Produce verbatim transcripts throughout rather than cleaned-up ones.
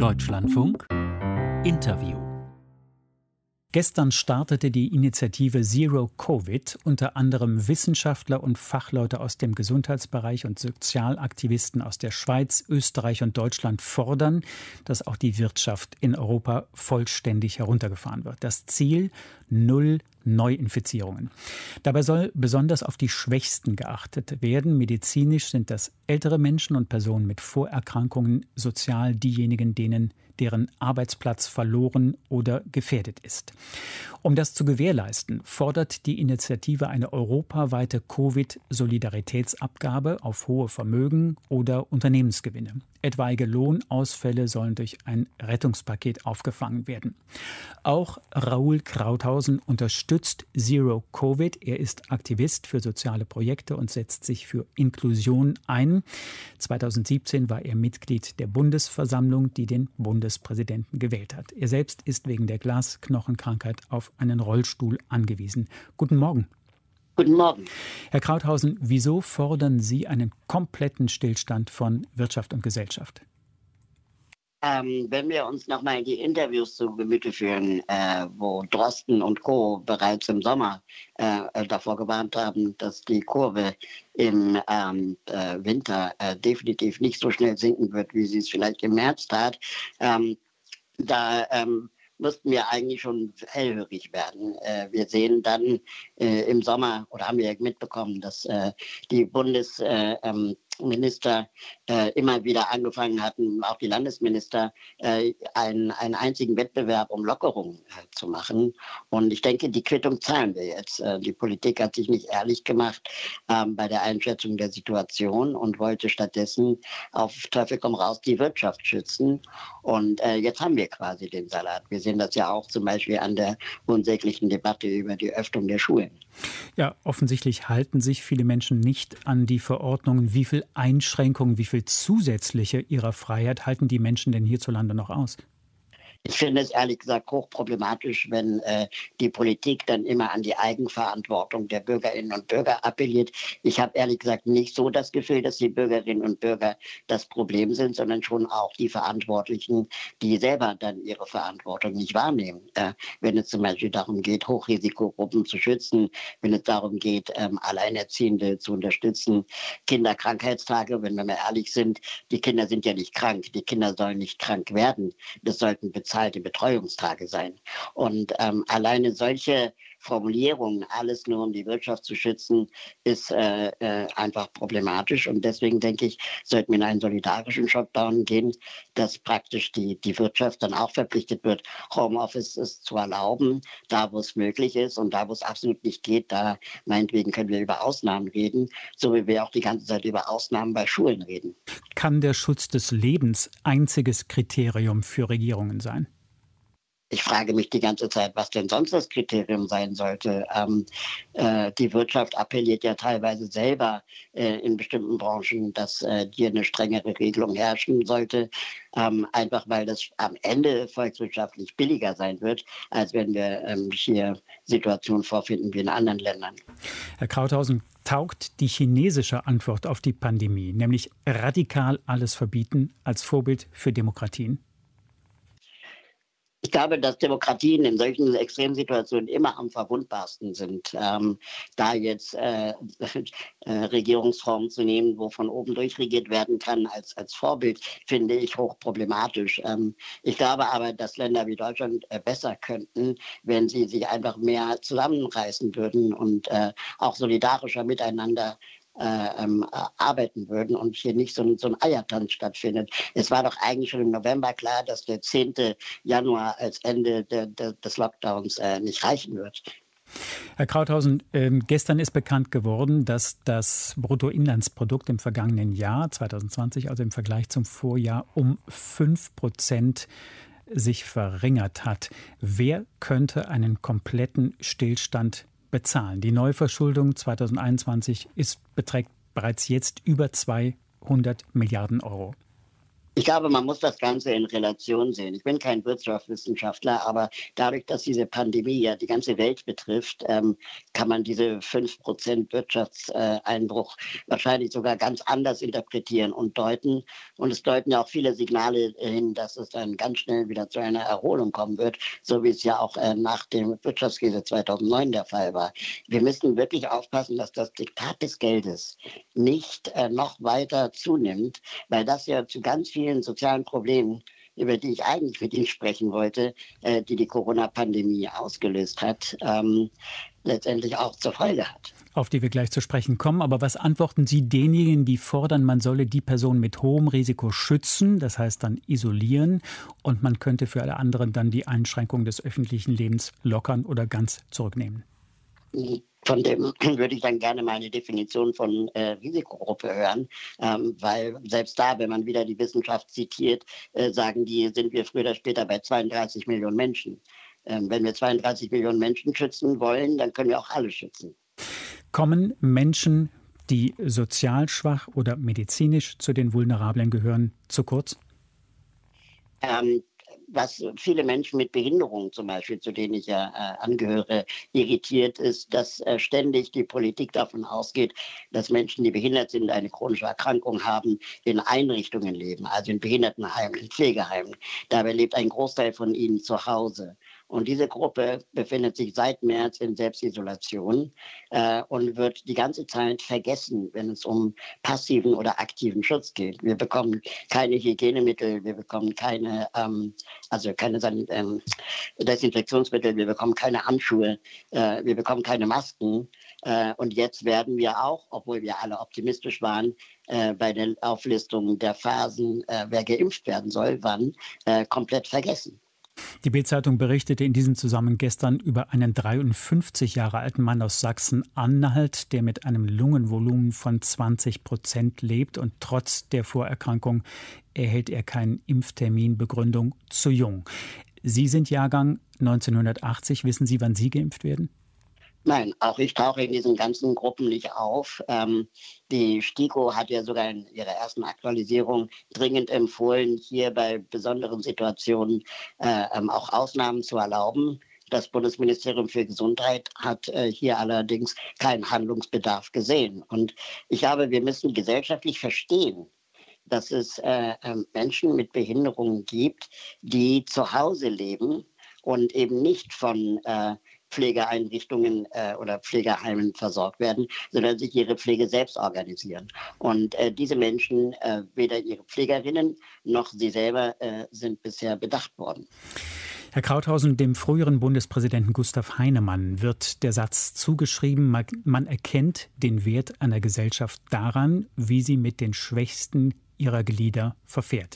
Deutschlandfunk Interview. Gestern startete die Initiative Zero Covid. Unter anderem Wissenschaftler und Fachleute aus dem Gesundheitsbereich und Sozialaktivisten aus der Schweiz, Österreich und Deutschland fordern, dass auch die Wirtschaft in Europa vollständig heruntergefahren wird. Das Ziel: Null Neuinfizierungen. Dabei soll besonders auf die Schwächsten geachtet werden. Medizinisch sind das ältere Menschen und Personen mit Vorerkrankungen, sozial diejenigen, denen deren Arbeitsplatz verloren oder gefährdet ist. Um das zu gewährleisten, fordert die Initiative eine europaweite Covid-Solidaritätsabgabe auf hohe Vermögen oder Unternehmensgewinne. Etwaige Lohnausfälle sollen durch ein Rettungspaket aufgefangen werden. Auch Raoul Krauthausen unterstützt Zero Covid. Er ist Aktivist für soziale Projekte und setzt sich für Inklusion ein. zweitausendsiebzehn war er Mitglied der Bundesversammlung, die den Bundespräsidenten gewählt hat. Er selbst ist wegen der Glasknochenkrankheit auf einen Rollstuhl angewiesen. Guten Morgen. Guten Morgen. Herr Krauthausen, wieso fordern Sie einen kompletten Stillstand von Wirtschaft und Gesellschaft? Ähm, wenn wir uns nochmal die Interviews zu Gemüte führen, äh, wo Drosten und Co. bereits im Sommer äh, davor gewarnt haben, dass die Kurve im ähm, äh, Winter äh, definitiv nicht so schnell sinken wird, wie sie es vielleicht im März tat, ähm, da ähm, mussten wir eigentlich schon hellhörig werden. Äh, wir sehen dann äh, im Sommer, oder haben wir mitbekommen, dass äh, die Bundesminister äh, äh, immer wieder angefangen hatten, auch die Landesminister, äh, einen, einen einzigen Wettbewerb um Lockerung äh, zu machen. Und ich denke, die Quittung zahlen wir jetzt. Äh, die Politik hat sich nicht ehrlich gemacht äh, bei der Einschätzung der Situation und wollte stattdessen auf Teufel komm raus die Wirtschaft schützen. Und äh, jetzt haben wir quasi den Salat. Wir sehen das ja auch zum Beispiel an der unsäglichen Debatte über die Öffnung der Schulen. Ja, offensichtlich halten sich viele Menschen nicht an die Verordnungen. Wie viel Einschränkungen, wie viel zusätzliche ihrer Freiheit halten die Menschen denn hierzulande noch aus? Ich finde es ehrlich gesagt hochproblematisch, wenn äh, die Politik dann immer an die Eigenverantwortung der Bürgerinnen und Bürger appelliert. Ich habe ehrlich gesagt nicht so das Gefühl, dass die Bürgerinnen und Bürger das Problem sind, sondern schon auch die Verantwortlichen, die selber dann ihre Verantwortung nicht wahrnehmen. Äh, wenn es zum Beispiel darum geht, Hochrisikogruppen zu schützen, wenn es darum geht, ähm, Alleinerziehende zu unterstützen, Kinderkrankheitstage, wenn wir mal ehrlich sind, die Kinder sind ja nicht krank, die Kinder sollen nicht krank werden. Das sollten bezahlte Betreuungstage sein. Und ähm, alleine solche Formulierungen, alles nur um die Wirtschaft zu schützen, ist äh, äh, einfach problematisch. Und deswegen denke ich, sollten wir in einen solidarischen Shutdown gehen, dass praktisch die, die Wirtschaft dann auch verpflichtet wird, Homeoffice ist zu erlauben, da wo es möglich ist, und da wo es absolut nicht geht, da meinetwegen können wir über Ausnahmen reden, so wie wir auch die ganze Zeit über Ausnahmen bei Schulen reden. Kann der Schutz des Lebens einziges Kriterium für Regierungen sein? Ich frage mich die ganze Zeit, was denn sonst das Kriterium sein sollte. Ähm, äh, die Wirtschaft appelliert ja teilweise selber äh, in bestimmten Branchen, dass äh, hier eine strengere Regelung herrschen sollte, ähm, einfach weil das am Ende volkswirtschaftlich billiger sein wird, als wenn wir ähm, hier Situationen vorfinden wie in anderen Ländern. Herr Krauthausen, taugt die chinesische Antwort auf die Pandemie, nämlich radikal alles verbieten, als Vorbild für Demokratien? Ich glaube, dass Demokratien in solchen Extremsituationen immer am verwundbarsten sind. Ähm, da jetzt äh, äh, Regierungsformen zu nehmen, wo von oben durchregiert werden kann, als, als Vorbild, finde ich hochproblematisch. Ähm, ich glaube aber, dass Länder wie Deutschland äh, besser könnten, wenn sie sich einfach mehr zusammenreißen würden und äh, auch solidarischer miteinander Äh, ähm, arbeiten würden und hier nicht so ein, so ein Eiertanz stattfindet. Es war doch eigentlich schon im November klar, dass der zehnten Januar als Ende de, de, des Lockdowns äh, nicht reichen wird. Herr Krauthausen, äh, gestern ist bekannt geworden, dass das Bruttoinlandsprodukt im vergangenen Jahr, zwanzig zwanzig, also im Vergleich zum Vorjahr, um fünf Prozent sich verringert hat. Wer könnte einen kompletten Stillstand bezahlen? Die Neuverschuldung zwanzig einundzwanzig ist, beträgt bereits jetzt über zweihundert Milliarden Euro. Ich glaube, man muss das Ganze in Relation sehen. Ich bin kein Wirtschaftswissenschaftler, aber dadurch, dass diese Pandemie ja die ganze Welt betrifft, ähm, kann man diese fünf Prozent Wirtschaftseinbruch wahrscheinlich sogar ganz anders interpretieren und deuten. Und es deuten ja auch viele Signale hin, dass es dann ganz schnell wieder zu einer Erholung kommen wird, so wie es ja auch äh, nach dem Wirtschaftskrise zweitausendneun der Fall war. Wir müssen wirklich aufpassen, dass das Diktat des Geldes nicht äh, noch weiter zunimmt, weil das ja zu ganz vielen sozialen Problemen, über die ich eigentlich mit Ihnen sprechen wollte, äh, die die Corona-Pandemie ausgelöst hat, ähm, letztendlich auch zur Folge hat. Auf die wir gleich zu sprechen kommen. Aber was antworten Sie denjenigen, die fordern, man solle die Person mit hohem Risiko schützen, das heißt dann isolieren, und man könnte für alle anderen dann die Einschränkung des öffentlichen Lebens lockern oder ganz zurücknehmen? Von dem würde ich dann gerne mal eine Definition von äh, Risikogruppe hören, ähm, weil selbst da, wenn man wieder die Wissenschaft zitiert, äh, sagen die, sind wir früher oder später bei zweiunddreißig Millionen Menschen. Ähm, wenn wir zweiunddreißig Millionen Menschen schützen wollen, dann können wir auch alle schützen. Kommen Menschen, die sozial schwach oder medizinisch zu den Vulnerablen gehören, zu kurz? Ähm, Was viele Menschen mit Behinderungen zum Beispiel, zu denen ich ja äh, angehöre, irritiert ist, dass äh, ständig die Politik davon ausgeht, dass Menschen, die behindert sind, eine chronische Erkrankung haben, in Einrichtungen leben, also in Behindertenheimen, in Pflegeheimen. Dabei lebt ein Großteil von ihnen zu Hause. Und diese Gruppe befindet sich seit März in Selbstisolation äh, und wird die ganze Zeit vergessen, wenn es um passiven oder aktiven Schutz geht. Wir bekommen keine Hygienemittel, wir bekommen keine, ähm, also keine ähm, Desinfektionsmittel, wir bekommen keine Handschuhe, äh, wir bekommen keine Masken. Äh, und jetzt werden wir auch, obwohl wir alle optimistisch waren, äh, bei der Auflistung der Phasen, äh, wer geimpft werden soll, wann, äh, komplett vergessen. Die Bild-Zeitung berichtete in diesem Zusammenhang gestern über einen dreiundfünfzig Jahre alten Mann aus Sachsen-Anhalt, der mit einem Lungenvolumen von zwanzig Prozent lebt und trotz der Vorerkrankung erhält er keinen Impftermin, Begründung zu jung. Sie sind Jahrgang neunzehnhundertachtzig. Wissen Sie, wann Sie geimpft werden? Nein, auch ich tauche in diesen ganzen Gruppen nicht auf. Ähm, die STIKO hat ja sogar in ihrer ersten Aktualisierung dringend empfohlen, hier bei besonderen Situationen äh, ähm, auch Ausnahmen zu erlauben. Das Bundesministerium für Gesundheit hat äh, hier allerdings keinen Handlungsbedarf gesehen. Und ich glaube, wir müssen gesellschaftlich verstehen, dass es äh, äh, Menschen mit Behinderungen gibt, die zu Hause leben und eben nicht von äh, Pflegeeinrichtungen äh, oder Pflegeheimen versorgt werden, sondern sich ihre Pflege selbst organisieren. Und äh, diese Menschen, äh, weder ihre Pflegerinnen noch sie selber, äh, sind bisher bedacht worden. Herr Krauthausen, dem früheren Bundespräsidenten Gustav Heinemann wird der Satz zugeschrieben, man erkennt den Wert einer Gesellschaft daran, wie sie mit den Schwächsten ihrer Glieder verfährt.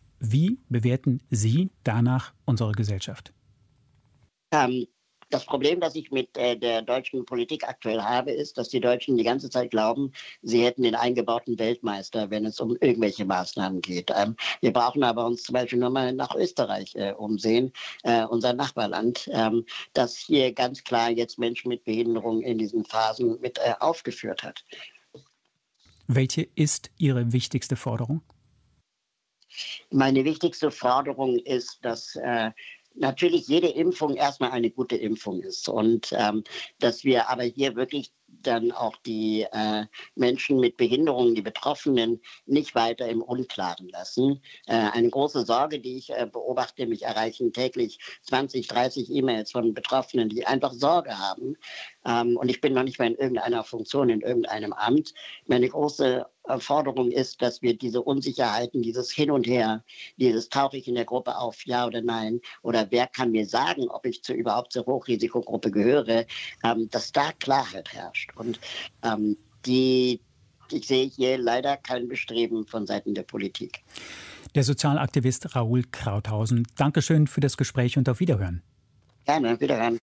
Wie bewerten Sie danach unsere Gesellschaft? Ähm, Das Problem, das ich mit äh, der deutschen Politik aktuell habe, ist, dass die Deutschen die ganze Zeit glauben, sie hätten den eingebauten Weltmeister, wenn es um irgendwelche Maßnahmen geht. Ähm, wir brauchen aber uns zum Beispiel nur mal nach Österreich äh, umsehen, äh, unser Nachbarland, ähm, das hier ganz klar jetzt Menschen mit Behinderung in diesen Phasen mit äh, aufgeführt hat. Welche ist Ihre wichtigste Forderung? Meine wichtigste Forderung ist, dass äh, natürlich jede Impfung erstmal eine gute Impfung ist und ähm, dass wir aber hier wirklich dann auch die äh, Menschen mit Behinderungen, die Betroffenen, nicht weiter im Unklaren lassen. Äh, eine große Sorge, die ich äh, beobachte, mich erreichen täglich zwanzig, dreißig E-Mails von Betroffenen, die einfach Sorge haben. Ähm, und ich bin noch nicht mal in irgendeiner Funktion, in irgendeinem Amt. Meine große Forderung ist, dass wir diese Unsicherheiten, dieses Hin und Her, dieses tauche ich in der Gruppe auf, ja oder nein, oder wer kann mir sagen, ob ich zu, überhaupt zur Hochrisikogruppe gehöre, ähm, dass da Klarheit herrscht. Und ähm, die, ich sehe hier leider kein Bestreben von Seiten der Politik. Der Sozialaktivist Raoul Krauthausen, Dankeschön für das Gespräch und auf Wiederhören. Gerne, Wiederhören.